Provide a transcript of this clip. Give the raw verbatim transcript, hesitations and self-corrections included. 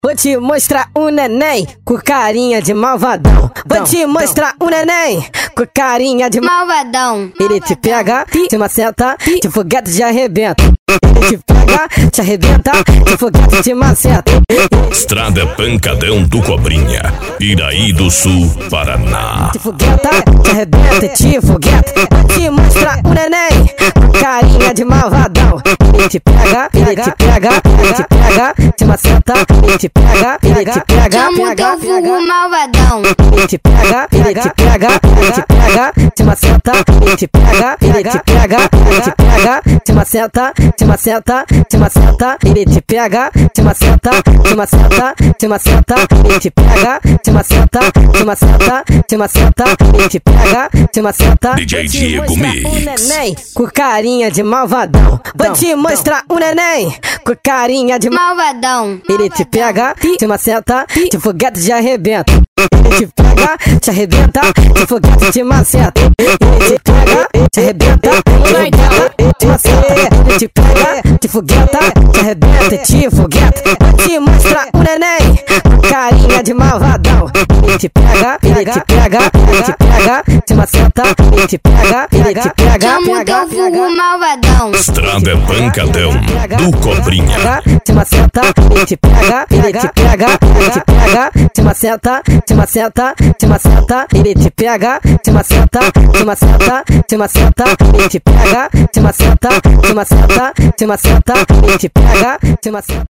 Vou te mostrar um neném com carinha de malvadão. Vou te mostrar um neném com carinha de malvadão. Ele te pega, te maceta, te foguete te arrebenta. Ele te pega, te arrebenta, te foguete te maceta. Estrada Pancadão do Cobrinha, Iraí do Sul, Paraná. Te fogueta, te arrebenta, te foguete. Vou te mostrar um neném com carinha de malvadão. Ele te pega, ele te pega, ele te pega, te maceta, ele te pega, ele te pega, chama o teu vulgo malvadão. Ele te pega, ele te pega, ele te pega, te maceta, ele te pega, ele te pega, ele te pega, te maceta, te maceta, te maceta, ele te pega, te maceta, te maceta, te maceta, ele te pega, te maceta, te maceta, te maceta, ele te pega, te maceta. D J Diego Mix. Um neném com carinha de malvadão. Vou te mostrar um neném com carinha de malvadão. Ele te pega, te maceta, te foguete te arrebenta. Ele te pega, te arrebenta, te foguete te maceta. Ele te pega, te arrebenta, te maceta. Ele te pega, te fogueta, te arrebenta, te fogueta. Vou te mostrar um neném com carinha de malvadão. Ele te pega, ele te pega, ele te pega, te maceta. Ele te pega, ele te pega, chama o teu vulgo malvadão. Estrada Pancadão do Cobrinha. Te maceta, ele te pega, ele te pega, ele te pega, te maceta, te maceta, te maceta, ele te pega, te maceta, te maceta, te maceta, ele te pega, te maceta, te maceta, te maceta, ele te pega, te maceta.